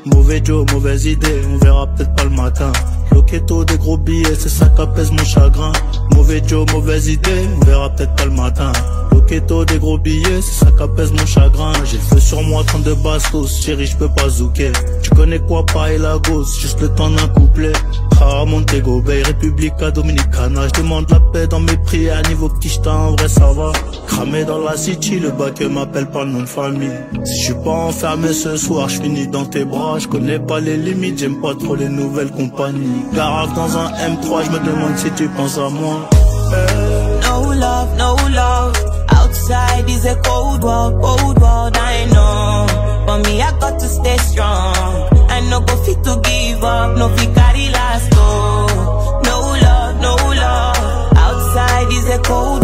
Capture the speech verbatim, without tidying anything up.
Mauvais Joe, mauvaise idée, on verra peut-être pas le matin. Loquetto, des gros billets, c'est ça qu'apaise mon chagrin. Mauvais Joe, mauvaise idée, on verra peut-être pas le matin. Loquetto, des gros billets, c'est ça qu'apaise mon chagrin. J'ai le feu sur moi, trente-deux bastos, chérie, je peux pas zouker. Tu connais quoi, pareil la gosse, juste le temps d'un couplet. Ah, Montego Bay, Republica Dominicana. Je demande la paix dans mes prières, niveau quicheta, en vrai ça va. Cramé dans la city, le bac m'appelle par le nom de famille. Si je suis pas enfermé ce soir, je finis dans tes bras. Je connais pas les limites, j'aime pas trop les nouvelles compagnies. Garage dans un M trois, je me demande si tu penses à moi. No love, no love. Outside is a cold world, cold world, I know. But me, I got to stay strong. I no go fit to give up, no fit carry last, oh. No love, no love. Outside is a cold